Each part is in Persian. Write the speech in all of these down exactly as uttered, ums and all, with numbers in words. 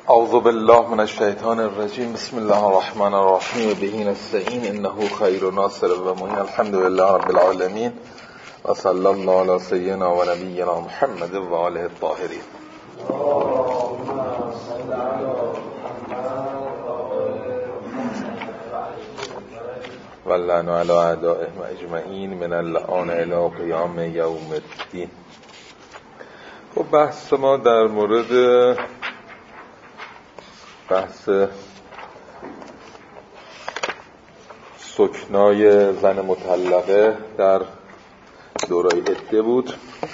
اعوذ بالله من الشیطان الرجیم. بسم الله الرحمن الرحیم. به نستعین انه خیر ناصر و معین. الحمد لله رب العالمین و صلی الله علی سیدنا و نبینا محمد و آله الطاهرین. واللعنة علی اعدائهم اجمعین من اللعان الی قیام یوم الدین. خب بحث ما در مورد بحث سکنای زن مطلقه در دورای عده بود.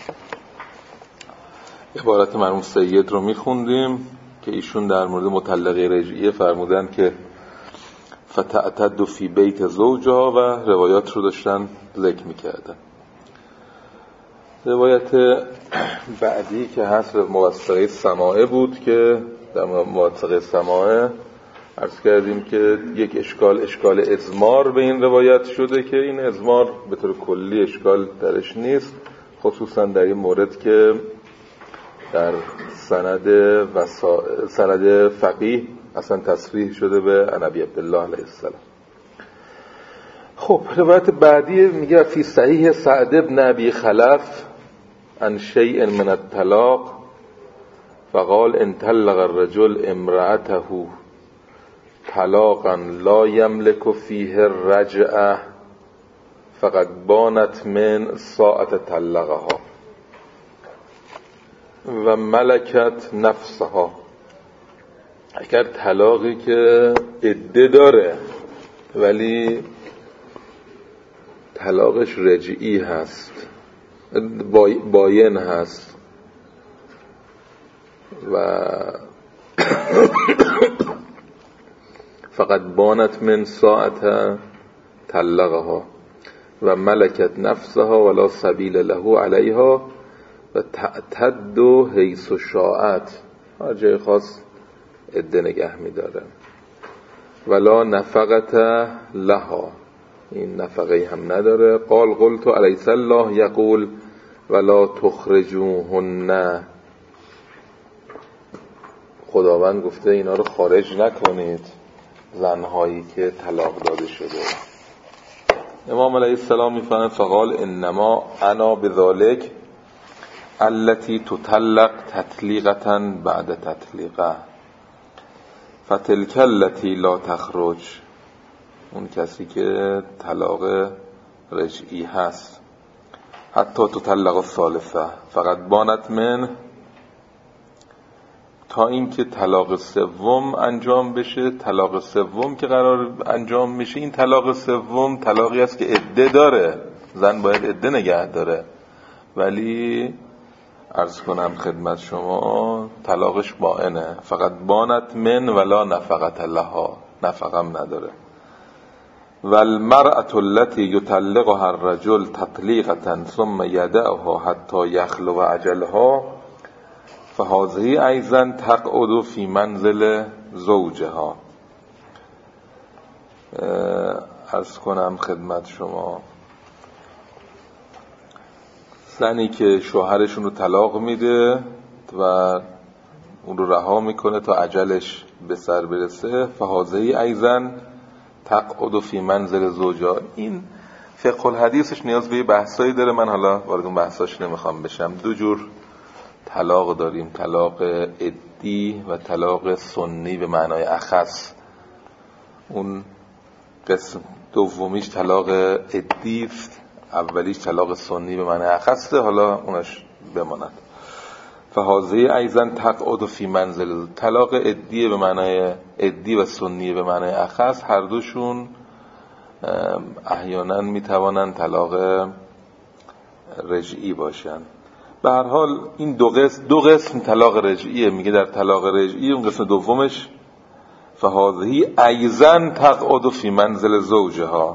عبارت مرحوم سید رو میخوندیم که ایشون در مورد مطلقه رجعیه فرمودن که فتعتد فی بیت زوجها و روایات رو داشتن ذکر میکردن. روایت بعدی که هست موثقه سماعه بود که در موثقه سماعه عرض کردیم که یک اشکال اشکال اضمار به این روایت شده که این اضمار به طور کلی اشکال درش نیست، خصوصا در این مورد که در سند وسا... سند فقیه اصلا تصریح شده به نبی عبدالله علیه السلام. خب روایت بعدی میگه فی صحیح سعد بن ابی خلف عن شیء من الطلاق فقال ان طلق الرجل امرأته طلاقا لا يملك فيه الرجعة فقد بانت من ساعة طلقها و ملکت نفسها. اگر طلاقی که عده داره ولی طلاقش رجعی هست، باین هست و فقط بانت من ساعت طلقها و ملکت نفسها ولا سبیل له علیها و تعتد حیث شاءت، هر جای خاص عده نگه می‌داره. ولا نفقت لها، این نفقه هم نداره. قال قلت الیس الله یقول ولا تخرجوهن، خداوند گفته اینا رو خارج نکنید، زنهایی که طلاق داده شده. امام علیه السلام میفرماید فقال انما انا بذلک التي تطلق تطلیقه بعد تطلیقه فتلک التي لا تخرج، اون کسی که طلاق رجعی هست حتی تطلق الثالثه فقط بانت من، تا اینکه طلاق سوم انجام بشه. طلاق سوم که قرار انجام میشه، این طلاق سوم طلاقی است که عده داره، زن باید عده نگه داره، ولی عرض کنم خدمت شما طلاقش بائنه. فقط بانت من ولا نفقت لها، نفقم نداره. والمرأة التي يطلقها الرجل تطليقة ثم يدعها حتى يخلو عجلها فهذه ايضا تقعد في منزل زوجها. عرض کنم خدمت شما زنی که شوهرشون رو طلاق میده و اون رو رها میکنه تا اجلش به سر برسه، فهذه ایضا تقعد فی منزل زوجها. این فقه الحدیثش نیاز به بحثایی داره، من حالا وارد اون بحثاش نمیخوام بشم. دو جور طلاق داریم، طلاق عدی و طلاق سنی به معنای اخص. اون قسم دومیش طلاق عدی است، اولیش طلاق سنی به معنای اخصه، حالا اونش بماند. فهذه ایضا تقعد فی منزل، طلاق عدی به معنای عدی و سنی به معنای اخص، هر دوشون احیانا میتوانند طلاق رجعی باشن. به هر حال این دو قسم دو قسم طلاق رجعیه. میگه در طلاق رجعی اون قسم دومش فهذه ایضا تقعد فی منزل زوجها،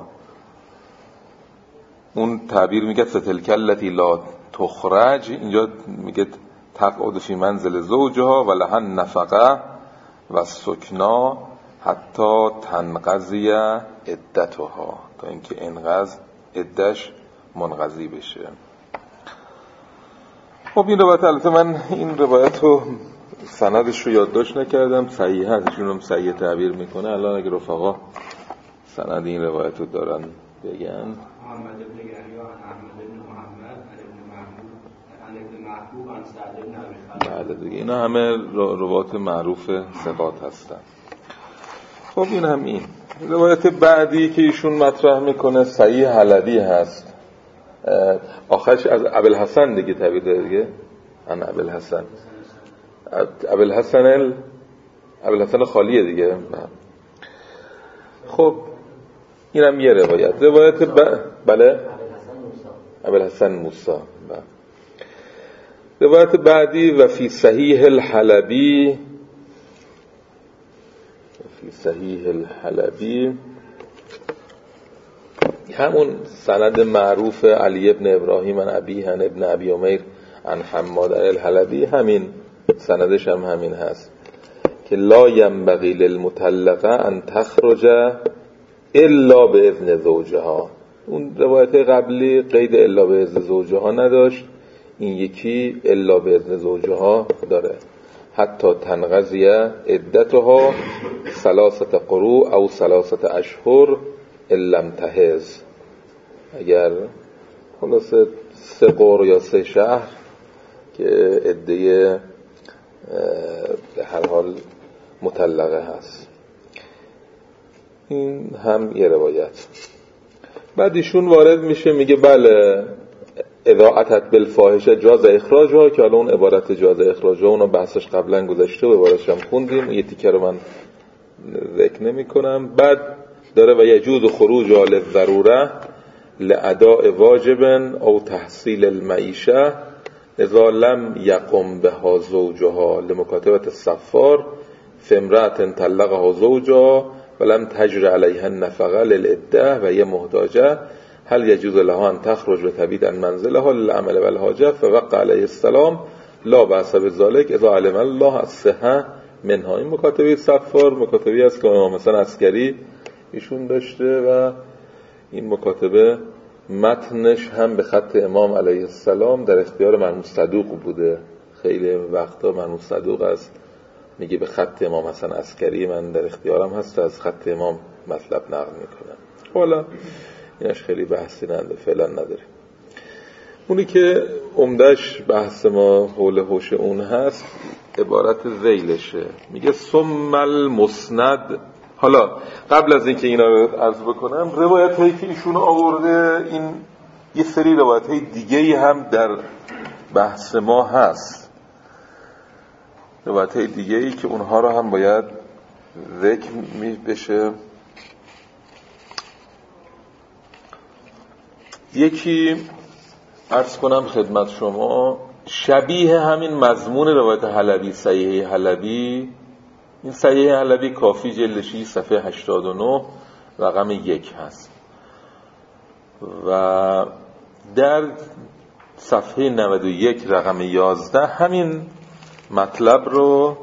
اون تعبیر میگه فتلک التی لا تخرج، اینجا میگه تقعد فی منزل زوجها و لها النفقه و السکنا حتی تنقضی عدتها، تا اینکه انقض عدش منقضی بشه. خب این روایت، البته من این روایت رو سندش رو یادداشت نکردم، صحیح هست، ایشون هم صحیح تعبیر میکنه. الان اگه رفقا سند این روایت رو دارن بگن. محمد ابن یحیی عن احمد ابن محمد عن ابن محمود عن ابن محبوب عن سعد بن ابی خالد. بله دیگه اینا همه روایت معروف ثقات هستن. خب این هم این روایت بعدی که ایشون مطرح میکنه صحیح حلبی هست، آخرش از ابوالحسن دیگه تعبیر داره دیگه، عن ابوالحسن ابوالحسن ال ابوالحسن خالیه دیگه. خب اینم یه روایت. روایت ب... بله ابوالحسن موسی. بله. روایت بعدی و فی صحیح الحلبی فی صحیح الحلبی همون سند معروف علی ابن ابراهیم عن ابیه عن ابن ابی عمیر عن حماد الحلبی، همین سندش هم همین هست که لا ینبغی للمطلقه ان تخرج الا باذن زوجها. اون روایت قبلی قید الا باذن زوجها نداشت، این یکی الا باذن زوجها داره. حتی تنقضی عدتها ثلاثه قروء او ثلاثه اشهر ان لم تحض. اگر خلاصه سه قرء یا سه شهر که عده به هر حال مطلقه هست. این هم یه روایت. بعد ایشون وارد میشه میگه بله اذا اتت بالفاحشه جاز اخراجها، که حالا اون عبارت جاز اخراجها اونو بحثش قبلا گذشته و عبارتش هم خوندیم، یه تیکه رو من ذکر نمی کنم. بعد داره و یجوز خروج للضروره لاداء واجب او تحصیل المعیشه اذا لم یقم بها زوجها لمکاتبه السفار فامرأة طلقها زوجها ولم تجر علیها النفقه للعده و هي محتاجه هل یجوز لها ان تخرج وتبیت عن منزلها للعمل والحاجه فوقع علیه السلام لا بأس بذلك اذا علم الله الصحه منها. این مکاتبه سفار مکاتبه است که امام حسن عسکری ایشون داشته و این مکاتبه متنش هم به خط امام علیه السلام در اختیار مرحوم صدوق بوده. خیلی وقتا مرحوم صدوق است میگه به خط امام حسن عسکری من در اختیارم هست، از خط امام مطلب نقل میکنم. حالا اینش خیلی بحثی نداره، فعلا نداره. اونی که عمدش بحث ما حول حوش اون هست عبارت ذیلشه، میگه ثم المسند. حالا قبل از اینکه اینا رو عرض بکنم، روایت هایی که ایشون آورده این یه سری روایت های دیگه‌ای هم در بحث ما هست، روایت های دیگه‌ای که اونها رو هم باید ذکر می بشه. یکی عرض کنم خدمت شما شبیه همین مضمون روایت حلبی، صحیح حلبی. این صحیح حلبی کافی جلدشی صفحه هشتاد و نه رقم یک هست و در صفحه نود و یک رقم یازده همین مطلب رو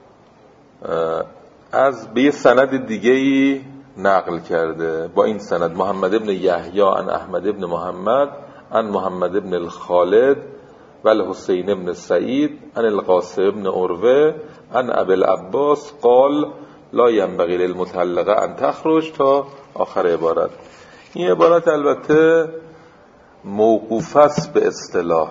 از به سند دیگه‌ای نقل کرده با این سند: محمد ابن یحیی عن احمد ابن محمد عن محمد ابن الخالد و الحسین ابن سعید عن القاسم ابن عروه عن ابی العباس قال لا ينبغي للمطلقه ان تخرج تا آخر عبارت. این عبارت البته موقوف است به اصطلاح.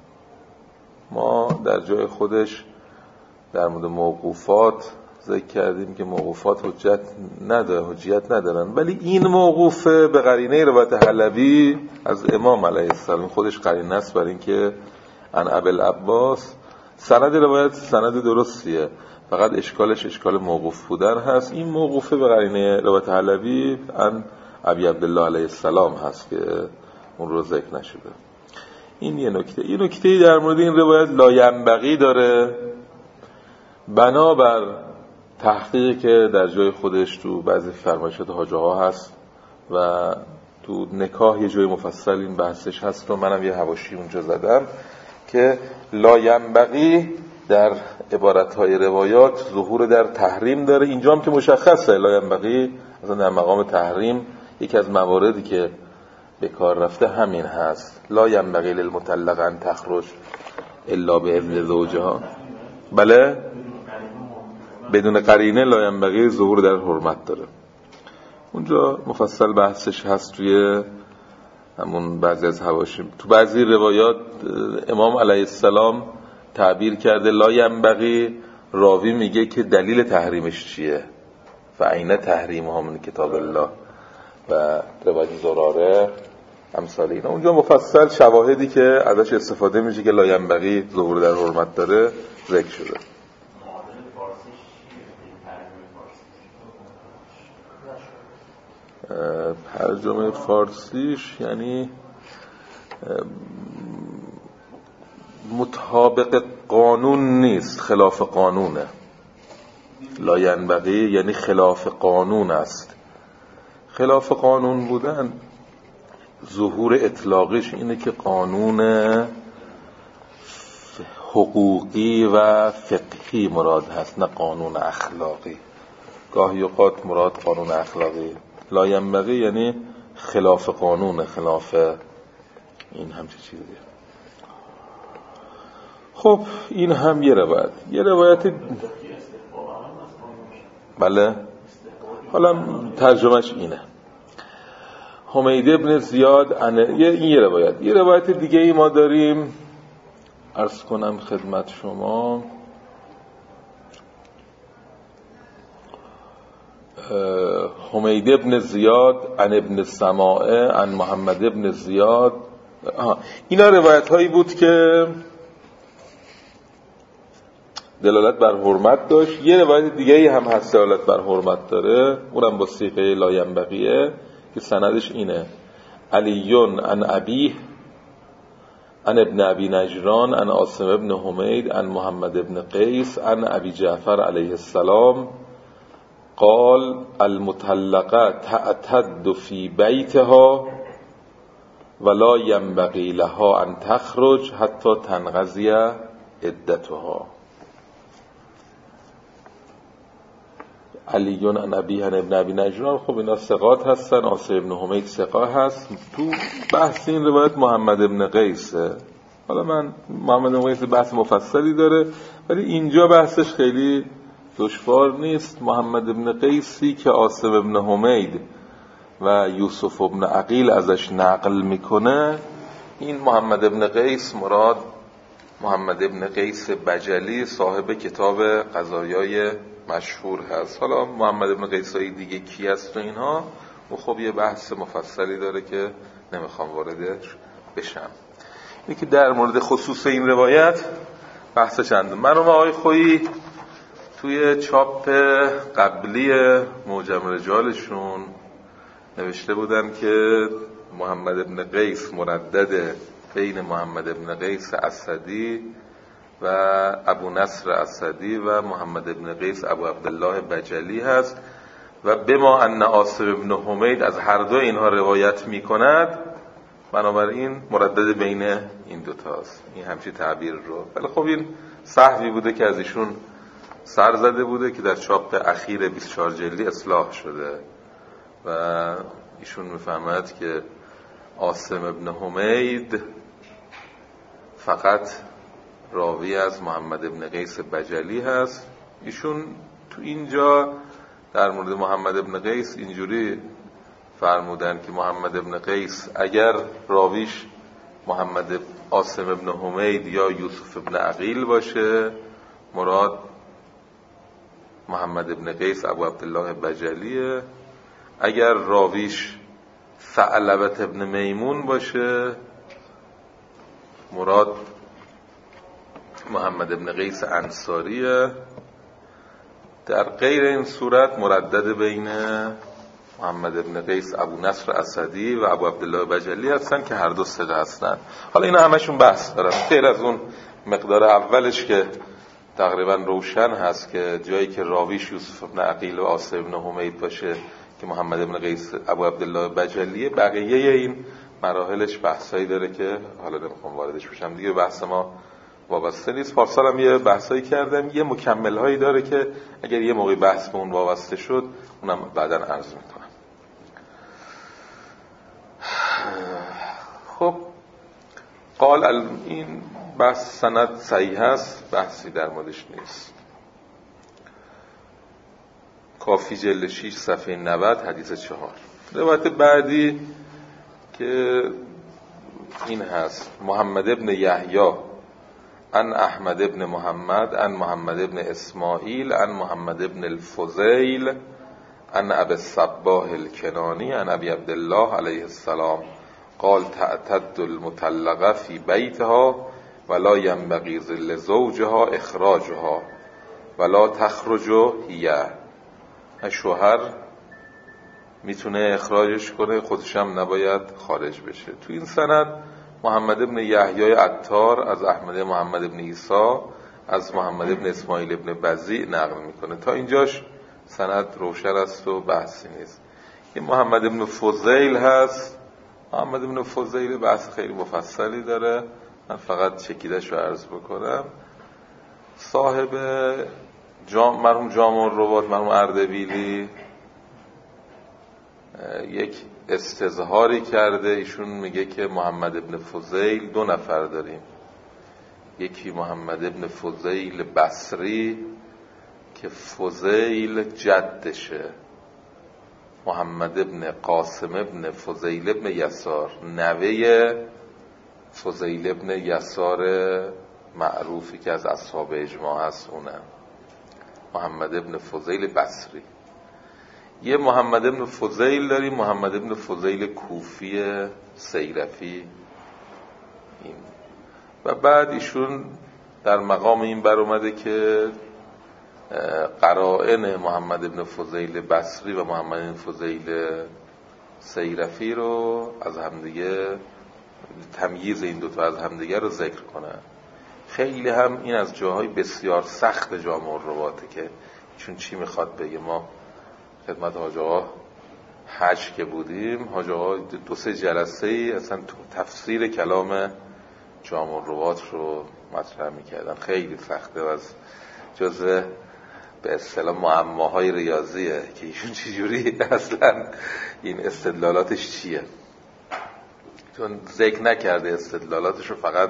ما در جای خودش در مورد موقوفات ذکر کردیم که موقوفات حجت نداره، حجیت ندارن، ولی این موقوفه به قرینه روایت حلبی از امام علیه السلام خودش قرینه است برای اینکه عن ابی العباس سند روایت سند درستیه، فقط اشکالش اشکال موقوف بودن هست. این موقوفه به قرینه روایت حلبی عن ابی عبدالله علیه السلام هست که اون رو ذکر نشده. این یه نکته. این نکته در مورد این روایت لا ینبغی داره، بنابر تحقیقی که در جای خودش تو بعضی فرمایشات حاجه ها هست و تو نکاح یه جای مفصل این بحثش هست رو منم یه حواشی اونجا زدم که لا ینبغی در عبارت‌های روایات ظهور در تحریم داره. اینجا هم که مشخصه لا ینبغی اصلا در مقام تحریم یکی از مواردی که به کار رفته همین هست: لا ینبغی للمطلقه ان تخرج الا باذن زوجها. بله بدون قرینه لا ینبغی ظهور در حرمت داره. اونجا مفصل بحثش هست توی همون بعضی از حواشی. تو بعضی روایات امام علیه السلام تعبیر کرده لا ینبغی، راوی میگه که دلیل تحریمش چیه؟ فعین تحریمها من کتاب الله و روایت زراره امثال اینا. اونجا مفصل شواهدی که ازش استفاده میشه که لا ینبغی ظهور در حرمت داره ذکر شده. ترجمه فارسیش یعنی مطابق قانون نیست، خلاف قانونه. لا ینبغی یعنی خلاف قانون است. خلاف قانون بودن ظهور اطلاقش اینه که قانون حقوقی و فقهی مراد هست، نه قانون اخلاقی. گاهی اوقات مراد قانون اخلاقی. لا ینبغی یعنی خلاف قانون، خلاف این همچه چیزیه. خب این هم یه روایت. یه روایت بله حالا ترجمهش اینه. حمید ابن زیاد ان... یه این یه روایت. یه روایت دیگه ای ما داریم، عرض کنم خدمت شما. حمید ابن زیاد عن ابن سماعه عن محمد ابن زیاد. آه. اینا روایت هایی بود که دلالت بر حرمت داشت. یه روایت دیگه ای هم هست دلالت بر حرمت داره، اونم با صیغه لا ینبغیه که سندش اینه: علیون عن ابیه عن ابن ابی نجران عن عاصم ابن حمید عن محمد ابن قیس عن ابی جعفر علیه السلام قال المطلقه تعتد فی بیتها ولا ینبغی لها ان تخرج حتی تنقضی عدتها. علیون عن ابیه عن ابن ابی نجران، خب اینا ثقات هستن. عاصم ابن حمید ثقه هست. تو بحث این روایت محمد ابن قیسه. حالا من محمد ابن قیس بحث مفصلی داره، ولی اینجا بحثش خیلی دشوار نیست. محمد ابن قیسی که عاصم ابن حمید و یوسف ابن عقیل ازش نقل میکنه، این محمد ابن قیس مراد محمد ابن قیس بجلی صاحب کتاب قضایای مشهور هست. حالا محمد ابن قیسای دیگه کی هست و اینها و خب یه بحث مفصلی داره که نمیخوام واردش بشم. اینی که در مورد خصوص این روایت بحث چند. من و آقای خویی توی چاپ قبلی معجم رجالشون نوشته بودن که محمد ابن قیس مردد بین محمد ابن قیس اسدی و ابو نصر اسدی و محمد ابن قیس ابو عبدالله بجلی هست و بما ان عاصم ابن حمید از هر دو اینها روایت می کند، بنابراین مردد بین این دوتاست. این همچی تعبیر رو، ولی خب این سهوی بوده که از ایشون سر زده بوده که در چاپ اخیر بیست و چهار جلدی اصلاح شده و ایشون میفهمد که عاصم ابن حمید فقط راوی از محمد ابن قیس بجلی هست. ایشون تو اینجا در مورد محمد ابن قیس اینجوری فرمودن که محمد ابن قیس اگر راویش محمد عاصم ابن حمید یا یوسف ابن عقیل باشه، مراد محمد ابن قیس ابو عبدالله بجلیه. اگر راویش ثعلبه ابن میمون باشه، مراد محمد ابن قیس انصاریه. در غیر این صورت مردد بین محمد ابن قیس ابو نصر اسدی و ابو عبدالله بجلی هستن که هر دو ثقه هستن. حالا اینا همشون بحث دارن، غیر از اون مقدار اولش که تقریبا روشن هست که جایی که راویش یوسف ابن عقیل و عاصم ابن حمید باشه که محمد ابن قیس ابو عبدالله بجلیه، بقیه این مراحلش بحثایی داره که حالا نمیخوام واردش بشم دیگه، بحث ما وابسته نیست. پارسال هم یه بحثایی کردم، یه مکمل هایی داره که اگر یه موقعی بحث به اون وابسته شد اونم بعداً عرض میکنم. خب قال این بحث سند صحیح هست، بحثی در موردش نیست. کافی جلد شش صفحه نود حدیث چهار. روایت بعدی که این هست: محمد ابن یحیی عن احمد ابن محمد عن محمد ابن اسماعیل عن محمد ابن الفضیل عن ابی الصباح الکنانی عن ابی عبدالله علیه السلام قال تعتد المطلقه فی بیتها ولا ینبغی لزوجها اخراجها ولا تخرج هی. شوهر میتونه اخراجش کنه، خودش هم نباید خارج بشه. تو این سند محمد ابن یحیی عطار از احمد محمد ابن عیسی از محمد ابن اسماعیل ابن بزیع نقل میکنه. تا اینجاش سند روشن است و بحثی نیست. این محمد ابن فضیل هست. محمد ابن فضیل بحث خیلی مفصلی داره، من فقط چکیدش رو عرض بکنم. صاحب جام مرحوم جامع الروات مرحوم اردبیلی یک استظهاری کرده، ایشون میگه که محمد ابن فضیل دو نفر داریم، یکی محمد ابن فضیل بصری که فضیل جدشه، محمد ابن قاسم ابن فضیل ابن یسار نوه فضیل ابن یسار معروفی که از اصحاب اجماع هست، اونم محمد ابن فضیل بصری. یه محمد ابن فضیل داریم، محمد ابن فضیل کوفی سیرفی این. و بعد ایشون در مقام این بر اومده که قرائن محمد ابن فضیل بصری و محمد ابن فضیل سیرفی رو از همدیگه، تمییز این دوتا از همدیگه رو ذکر کنه. خیلی هم این از جاهای بسیار سخت جامع الرواته که چون چی میخواد بگه. ما خدمت حاج آقا حج که بودیم، حاج آقا دو سه جلسه ای اصلا تفسیر کلام جامع الروات رو مطرح میکردن. خیلی سخته و از جزء به اصطلاح معماهای ریاضیه که ایشون چجوری اصلا این استدلالاتش چیه، چون ذکر نکرده استدلالاتش رو، فقط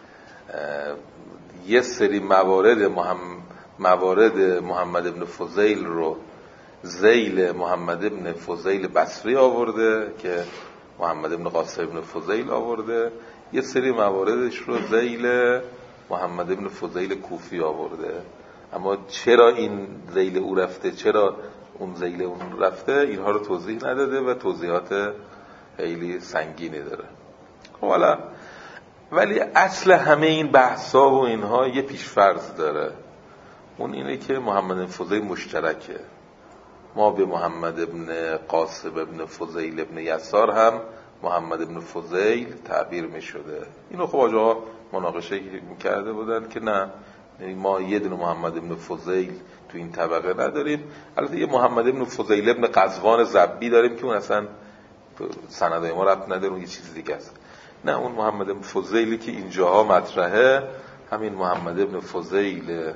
یه سری موارد محمد, موارد محمد ابن فضیل رو ذیل محمد ابن فضیل بصری آورده که محمد ابن قاسم ابن فضیل آورده، یه سری مواردش رو ذیل محمد ابن فضیل کوفی آورده. اما چرا این ذیل او رفته، چرا اون ذیل اون رفته، اینها رو توضیح نداده و توضیحات خیلی سنگینی داره. حالا ولی اصل همه این بحثا و اینها یه پیشفرض داره، اون اینه که محمد ابن فضیل مشترکه. ما به محمد ابن قاسم ابن فضیل ابن یسار هم محمد ابن فضیل تعبیر می شده. اینو خب آجا مناقشه کرده بودن که نه، ما یه دونه محمد ابن فضیل تو این طبقه نداریم. البته یه محمد ابن فضیل ابن قزوان زبی داریم که اون اصلا سندای ما ربط نداره، اون یه چیز دیگه است. نه، اون محمد ابن فضیلی که اینجاها مطرحه همین محمد ابن فضیل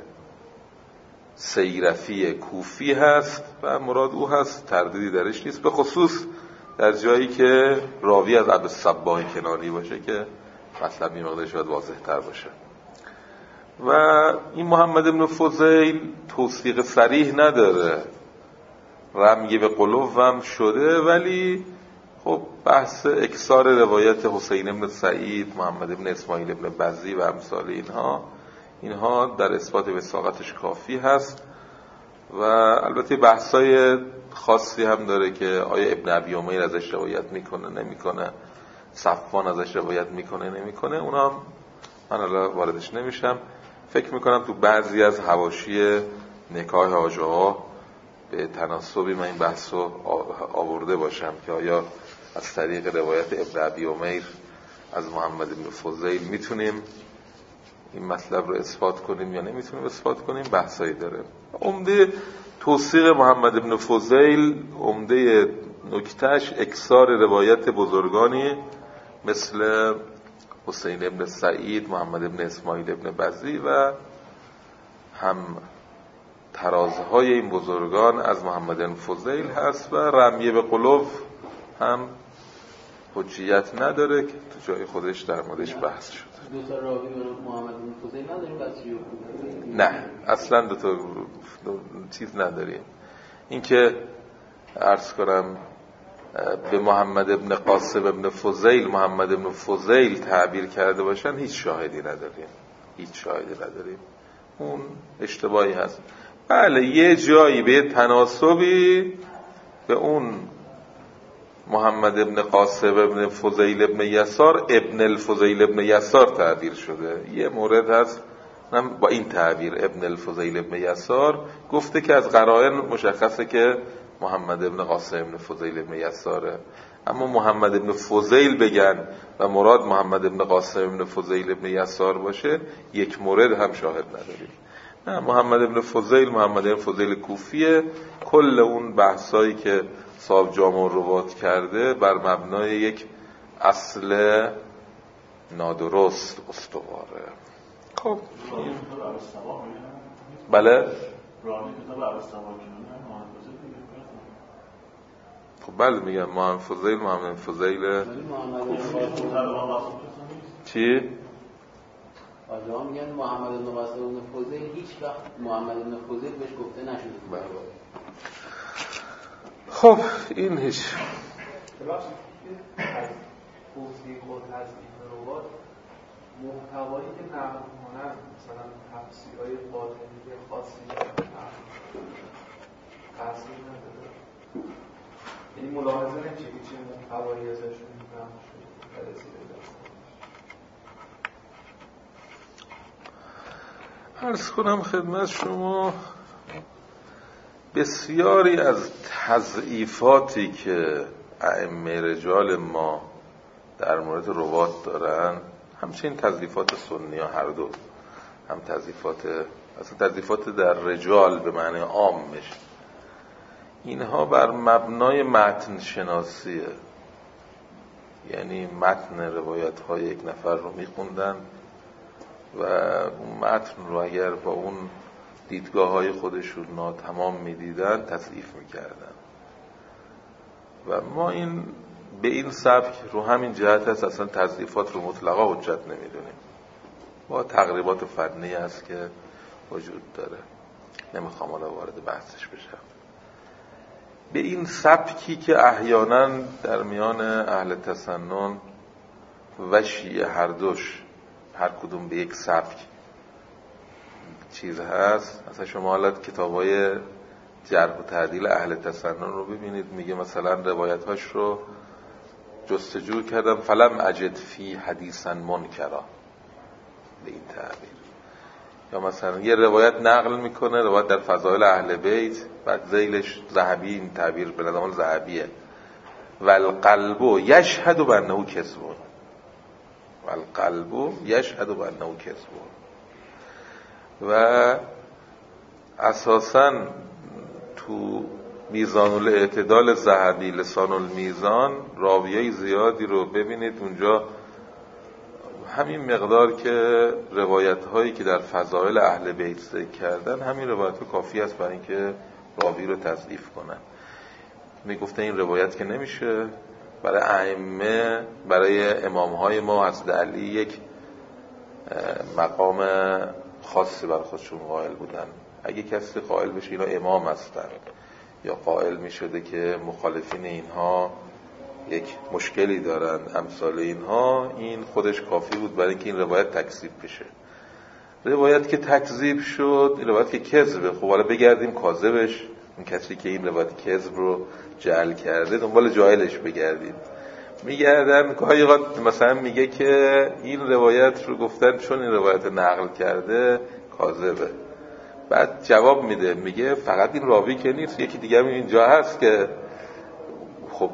سیرفی کوفی هست و مراد او هست، تردیدی درش نیست، به خصوص در جایی که راوی از ابی الصباح کنانی باشه که مطلب این مقدار شاید واضح تر باشه. و این محمد ابن فضیل توثیق صریح نداره، رمی به قلوب هم شده، ولی خب بحث اکثار روایت حسین ابن سعید، محمد ابن اسماعیل ابن بزی و امثال اینها اینها در اثبات وثاقتش کافی هست. و البته بحثای خاصی هم داره که آیا ابن ابی امیر ازش روایت میکنه نمیکنه، صفوان ازش روایت میکنه نمیکنه، اونا هم من الان واردش نمیشم. فکر میکنم تو بعضی از حواشی نکاح حاج آقا به تناسبی من این بحث رو آورده باشم که آیا از طریق روایت ابن ابی امیر از محمد ابن فضیل میتونیم این مطلب رو اثبات کنیم یا نمیتونیم اثبات کنیم، بحثایی داره. عمده توثیق محمد ابن فضیل، عمده نکتهش اکثار روایت بزرگانی مثل حسین ابن سعید، محمد ابن اسماعیل ابن بزی و هم ترازهای این بزرگان از محمد ابن فضیل هست و رمیه به قلوب هم حجیت نداره که تو جای خودش در موردش بحث شده. دو تا راوی محمد بن فضیل نداریم بسیار؟ نه اصلا دو تا دو چیز نداریم. اینکه عرض کنم به محمد ابن قاسم ابن فضیل محمد ابن فضیل تعبیر کرده باشن هیچ شاهدی نداریم، هیچ شاهدی نداریم. اون اشتباهی هست. بله یه جایی به تناسبی به اون محمد ابن قاسم ابن فضیل ابن یسار ابن الفضیل ابن یسار تعبیر شده. یه مورد هست با این تعبیر ابن الفضیل ابن یسار گفته که از قرائن مشخصه که محمد ابن قاسم ابن فضیل ابن یساره، اما محمد ابن فضیل بگن و مراد محمد ابن قاسم ابن فضیل ابن یسار باشه یک مورد هم شاهد نداریم. نه محمد ابن فضیل محمد ابن فضیل کوفیه. کل اون بحثایی که صاحب جامع روات کرده بر مبنای یک اصل نادرست استواره. خب بله خب بله میگم محمد فضیل محمد فضیل چی؟ آجا میگن محمد بن قاسم بن فضیل هیچ وقت محمد بن فضیل بهش گفته نشده. خب این هیچ توصیح خود تصدیق روات محتوایی که نقل کنن مثلا تفسیرهای باطنی خاصی تاثیر نداره، یعنی ملاحظه نمیشه که چه محتوایی ازشون نقل شده رسیده دست. عرض کنم خدمت شما بسیاری از تضعیفاتی که ائمه رجال ما در مورد روات دارن، همچنین تضعیفات سنی ها هر دو، هم تضعیفات اصلا تضعیفات در رجال به معنی عامش، اینها بر مبنای متن شناسیه. یعنی متن روایت های یک نفر رو میخوندن و اون متن رو اگر با اون دیدگاه های خودشون ناتمام میدیدن تضعیف میکردن و ما این به این سبک رو همین جهت هست اصلا تضعیفات رو مطلقا حجت نمیدونیم. با تقریبات فنی هست که وجود داره، نمیخوام حالا وارد بحثش بشم. به این سبکی که احیانا در میان اهل تسنن و شیعه هر دوش هر کدوم به یک سبک چیز هست. مثلا شما حالت کتابای جرح و تعدیل اهل تسنن رو ببینید، میگه مثلا روایت‌هاش رو جستجو کردم فلم اجد فی حدیثا منکرا، به این تعبیر. یا مثلا یه روایت نقل میکنه، روایت در فضائل اهل بیت، بعد ذیلش ذهبی این تعبیر به نظام ذهبیه والقلب یشهد بانه کذب، والقلب یشهد بانه کذب. و اساساً تو میزان الاعتدال ذهبی لسان المیزان راویای زیادی رو ببینید اونجا همین مقدار که روایت هایی که در فضائل اهل بیت ذکر کردن همین روایت ها کافی است برای اینکه راوی رو تضعیف کنن. میگفتن این روایت که نمیشه، برای ائمه برای امام های ما حضرت علی یک مقام خاصی برای خودشون قائل بودن. اگه کسی قائل بشه اینا امام هستن یا قائل می شده که مخالفین اینها یک مشکلی دارن امثال اینها، این خودش کافی بود برای اینکه این روایت تکذیب بشه. روایت که تکذیب شد، این روایت که کذبه، خب حالا بگردیم کاذبش، این کسی که این روایت کذب رو جعل کرده دنبال جاهلش بگردیم. میگردن گاهی اوقات مثلا میگه که این روایت رو گفتن چون این روایت نقل کرده کاذبه، بعد جواب میده میگه فقط این راوی که نیست، یکی دیگه هم اینجا هست که خب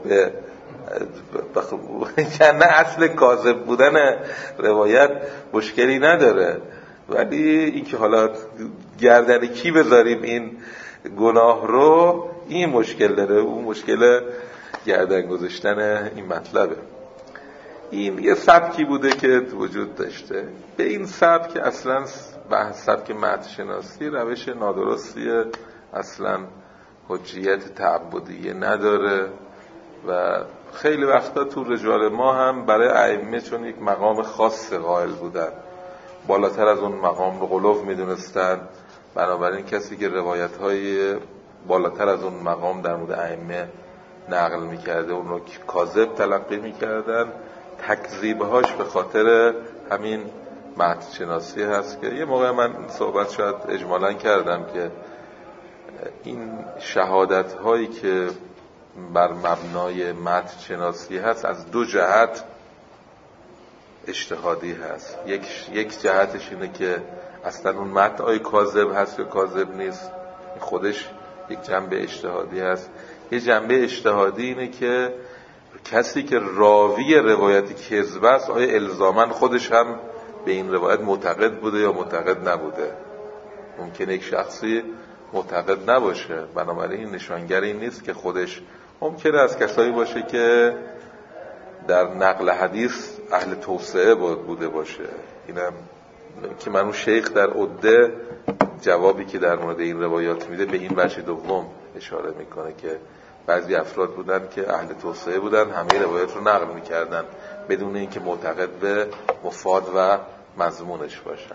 نه اصل کاذب بودن روایت مشکلی نداره، ولی این که حالا گردن کی بذاریم این گناه رو این مشکل داره، اون مشکل گردن گذاشتن این مطلبه. این یه سبکی بوده که وجود داشته. به این سبک اصلا بحث سبک متن شناسی روش نادرستیه، اصلا حجیت تعبدیه نداره و خیلی وقتا تو رجال ما هم برای ائمه چون یک مقام خاص قائل بودن، بالاتر از اون مقام رو غلو میدونستن، بنابراین کسی که روایت‌های بالاتر از اون مقام در مورد ائمه نقل میکرده اون رو کاذب تلقی میکردن. تکذیبهاش به خاطر همین متن شناسی هست که یه موقع من صحبت شاید اجمالاً کردم که این شهادت هایی که بر مبنای متن شناسی هست از دو جهت اجتهادی هست. یک یک جهتش اینه که اصلا اون متن آیا کاذب هست یا کاذب نیست، خودش یک جنبه اجتهادی هست. یه جنبه اجتهادی اینه که کسی که راوی روایت کذب است آیا الزاماً خودش هم به این روایت معتقد بوده یا معتقد نبوده. ممکنه یک شخصی معتقد نباشه، بنابراین این نشانگر این نیست که خودش، ممکنه از کسایی باشه که در نقل حدیث اهل توسعه بوده باشه. اینم که منو شیخ در عده جوابی که در مورد این روایات میده به این بخش دوم اشاره میکنه که بعضی افراد بودن که اهل توسعه بودن، همه روایات رو نقل میکردن بدون اینکه معتقد به مفاد و مضمونش باشن.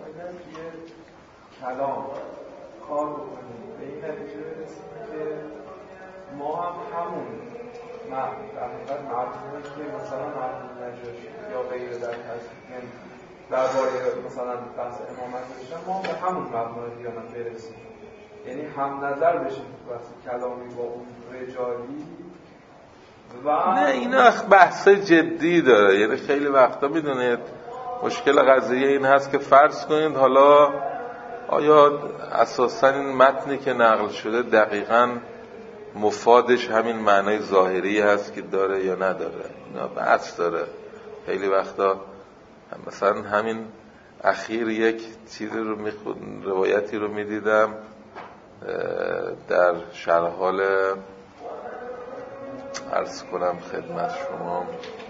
کلام کار بکنیم به این نتیجه برسیم که ما هم همون معنی در حقیقت مضمونی که مثلا مرحوم نجاشی یا غیره در تصمیم درباره مثلا بحث امامت داشتن، ما هم به همون مبنای دیانت برسیم، یعنی هم نظر بشیم بحث کلامی با اون رجالی. و نه اینا بحث جدی داره، یعنی خیلی وقتا میدونید مشکل قضیه این هست که فرض کنید حالا آیا اساساً این متنی که نقل شده دقیقاً مفادش همین معنای ظاهری هست که داره یا نداره، اینا بحث داره. خیلی وقتا مثلا همین اخیر یک چیزی رو میخون، روایتی رو میدیدم در شرح حال عرض کنم خدمت شما،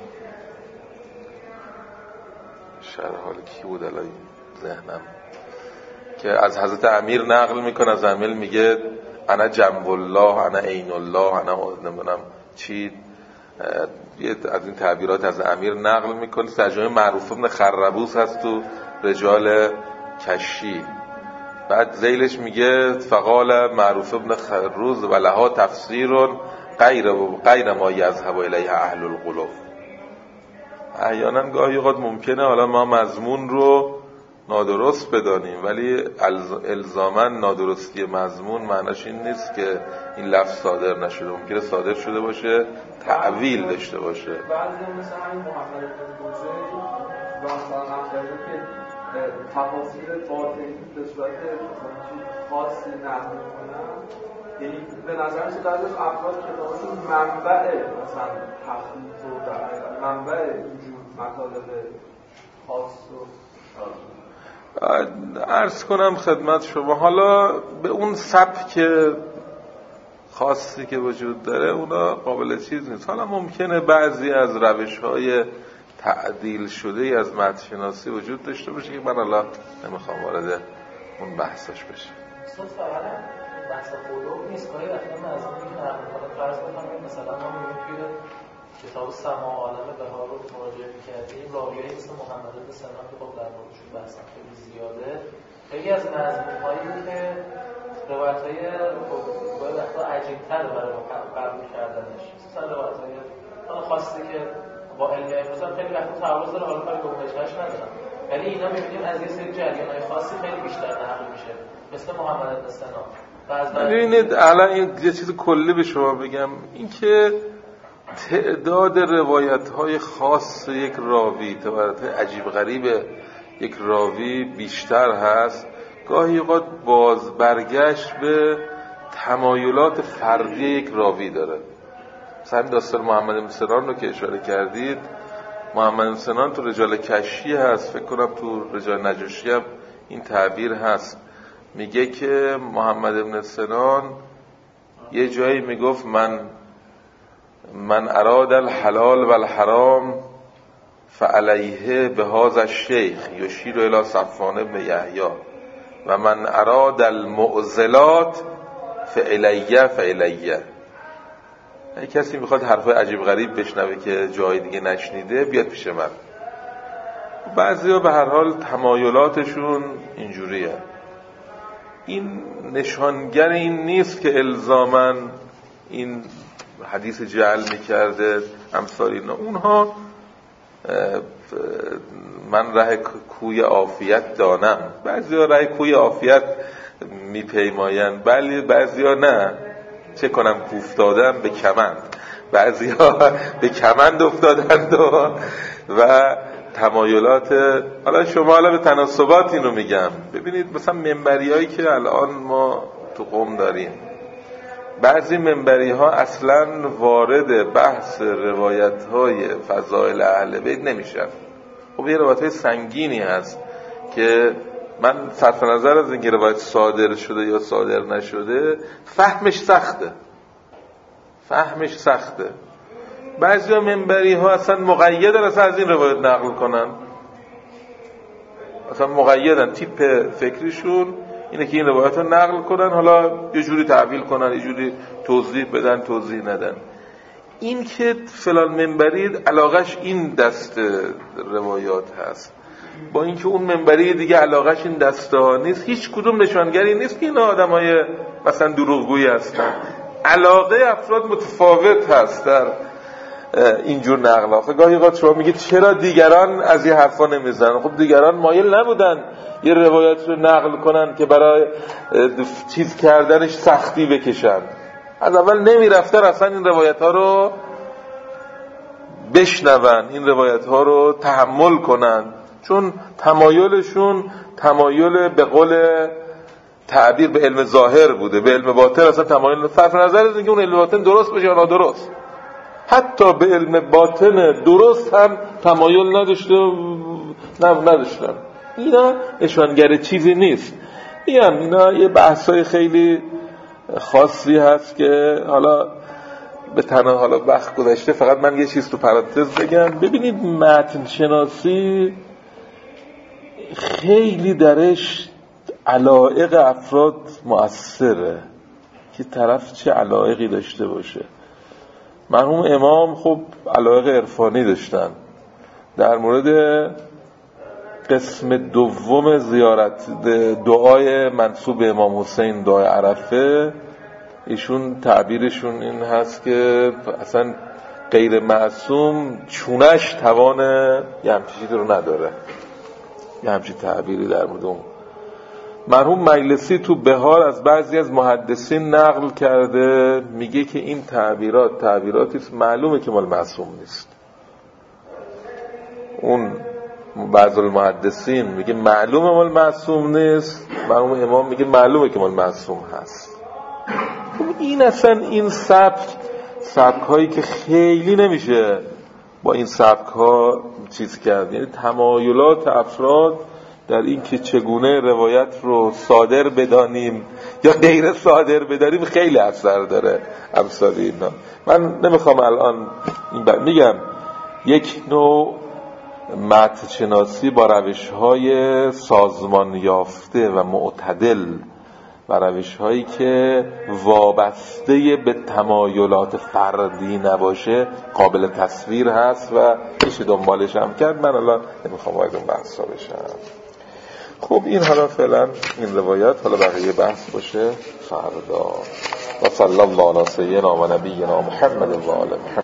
شرح حال کی بود الان ذهنم، که از حضرت امیر نقل میکنه، از امیر میگه انا جنب الله، انا عین الله، انا نمیدونم چی، از این تعبیرات از امیر نقل میکنه. ترجمه معروف ابن خربوس هست تو رجال کشی. بعد ذیلش میگه فقال معروف ابن خروز و لها تفسیر غیر غیر ما یذهب الیه اهل القلوب. احیانا گاهی اوقات ممکنه حالا ما مضمون رو نادرست بدانیم، ولی الزاما نادرستی مضمون معناش این نیست که این لفظ صادر نشده، ممکنه صادر شده باشه تعویل داشته باشه. بعضی مثلا این محمد بن بوزید و مثلا نقل که تفاسیر باطنی به صورت خاصی نقل می‌کنن، یعنی به نظر میاد بعضی از افراد کتابشون منبع مثلا تخلیط و در منبع اینجور مطالب خاص و عرض کنم خدمت شما، حالا به اون سبک خاصی که وجود داره اونا قابل چیز نیست. حالا ممکنه بعضی از روش‌های تعدیل شده از متن شناسی وجود داشته باشه که من الان نمیخوام وارد اون بحثش بشه. صد فعلا بحث خودم نیست، کاری وقتی مضمونی که نقل کنه فرض کنم مثلا ما میگیم کتاب سما عالم بهار رو مراجعه می‌کردیم، راویایی مثل محمد بن سنان که خب در موردشون بحث خیلی زیاده، خیلی از مضمون‌هایی که روایت‌های گاهی وقتا عجیب‌تر برای ما قبول کردنش، مثلا روایت‌های خاصی که با علمیه مثلا خیلی وقتا تعارض داره، حالا کاری به وجهش ندارم، ولی اینا می‌بینیم از یه سری جریان‌های خاصی خیلی بیشتر نقل میشه، مثل محمد بن سنان. ببینید الان یه چیز کلی به شما بگم، این که تعداد روایت‌های خاص یک راوی، تعداد عجیب غریب یک راوی بیشتر هست، گاهی اوقات باز برگشت به تمایلات فردی یک راوی داره. مثلا داستان محمد بن سنان رو که اشاره کردید، محمد بن سنان تو رجال کشی هست، فکر کنم تو رجال نجاشی هم این تعبیر هست، میگه که محمد بن سنان یه جایی میگفت من من اراد الحلال و الحرام فعلیه بهذا الشیخ یشیر الی صفوان بن یحیی و من اراد المعضلات فعلیه فعلیه. اگه کسی میخواد حرفای عجیب غریب بشنوه که جای دیگه نشنیده بیاد پیش من. بعضیا به هر حال تمایلاتشون اینجوریه. این نشانگر این نیست که الزاماً این حدیث جعل میکرده امثال اینا. اونها من ره کوی عافیت دانم، بعضیا ره کوی عافیت میپیمایند، ولی بعضیا نه، چه کنم کوفتادن به کمند، بعضیا به کمند افتادند و, و تمایلات. حالا شما حالا به تناسبات اینو میگم. ببینید مثلا منبری هایی که الان ما تو قم داریم، بعضی منبری ها اصلا وارد بحث روایت های فضائل اهل بیت نمیشن. خب یه روایت های سنگینی هست که من صرف نظر از اینکه روایت صادر شده یا صادر نشده فهمش سخته فهمش سخته بعضی ها منبری ها اصلا مقیدن اصلا از این روایت نقل کنن، اصلا مقیدن، تیپ فکریشون اینه که این روایت رو نقل کنن، حالا یه جوری تعبیل کنن، یه جوری توضیح بدن، توضیح ندن. این که فلان منبری علاقش این دست روایات هست، با اینکه اون منبری دیگه علاقش این دسته ها نیست، هیچ کدوم نشانگری نیست که این آدم های مثلا دروغگویی هستن. علاقه افراد متفاوت هست در اینجور نقل ها. گاهی اوقات شما میگید چرا دیگران از این حرفا نمیزنن؟ خب دیگران مایل نبودن یه روایت رو نقل کنن که برای چیز کردنش سختی بکشن، از اول نمیرفتن اصلا این روایت ها رو بشنون، این روایت ها رو تحمل کنن، چون تمایلشون تمایل به قول تعبیر به علم ظاهر بوده، به علم باطن اصلا تمایل صرف نظر از اینکه اون علم باطن درست باشه یا نادرست، حتی به علم باطن درست هم تمایل نداشته نداشتن. اینا نشانگر چیزی نیست. میگم اینا یه بحثای خیلی خاصی هست که حالا به تنها حالا وقت گذشته فقط من یه چیز تو پرانتز بگم. ببینید متن شناسی خیلی درش علایق افراد مؤثره که طرف چه علایقی داشته باشه. مرحوم امام خب علایق عرفانی داشتن. در مورد قسم دوم زیارت دعای منسوب به امام حسین، دعای عرفه، ایشون تعبیرشون این هست که اصلا غیر معصوم چونش توان یه همچین چیزی رو نداره، یه همچین تعبیری در مورد اون. مرحوم مجلسی تو بهار از بعضی از محدثین نقل کرده، میگه که این تعبیرات تعبیراتی است معلومه که مال معصوم نیست. اون بعضی المحدثین میگه معلومه مال معصوم نیست، مرحوم امام میگه معلومه که مال معصوم هست. این اصلا این سبک سبک هایی که خیلی نمیشه با این سبک ها چیز کرد، یعنی تمایلات افراد در این که چگونه روایت رو صادر بدانیم یا غیر صادر بدانیم خیلی اثر داره. امثال اینا من نمیخوام الان این بر... میگم یک نوع متن شناسی با روش های سازمان یافته و معتدل و روش هایی که وابسته به تمایلات فردی نباشه قابل تصویر هست و میشه دنبالش هم کرد. من الان نمیخوام وارد اون بحثا بشم. خب این حالا فعلا این روایت، حالا بقیه بحث باشه فردا. و صلی الله علی سیدنا و نبینا محمد و آل محمد.